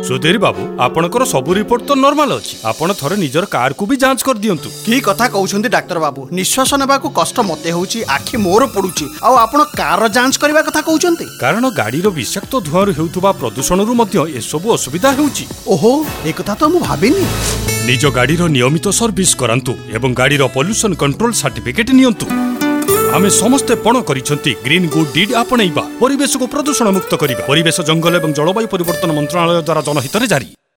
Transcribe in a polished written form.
सुधीर बाबू आपणकर सबु रिपोर्ट तो नॉर्मल अछि। आपण थरे निजर कार को भी जांच कर दियंतु। की कथा कहउछंती डाक्टर बाबू, निश्वास नेबाकू कष्ट मते होउची, आखि मोर पडुची, आ आपण कार जांच करबा कथा कहउछंती। कारण गाड़ीर विषाक्त धुआं हेउथुबा प्रदूषणरू मध्य ए सब असुविधा हेउची। ओहो, ए कथा तो मु भाबिनी। निज गाड़ीर नियमित सर्विस करांतु एवं गाड़ीर पोल्यूशन कंट्रोल सर्टिफिकेट नियंतु। आमे समस्ते पण करिसंती ग्रीन गुड डीड आपणैबा परिवेश को प्रदूषण मुक्त करिबा। परिवेश जंगल एवं जलवायु परिवर्तन मंत्रालय द्वारा जनहित रे जारी।